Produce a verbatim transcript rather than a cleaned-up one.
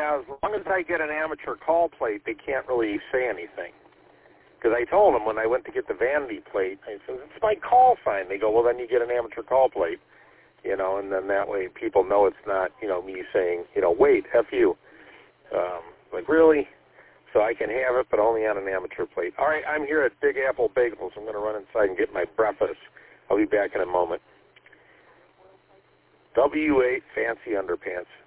yeah, as long as I get an amateur call plate, they can't really say anything. Because I told them when I went to get the vanity plate, I said, it's my call sign. They go, well, then you get an amateur call plate, you know, and then that way people know it's not, you know, me saying, you know, wait, F you. Um, like, really? So I can have it, but only on an amateur plate. All right, I'm here at Big Apple Bagels. I'm going to run inside and get my breakfast. I'll be back in a moment. W eight Fancy Underpants.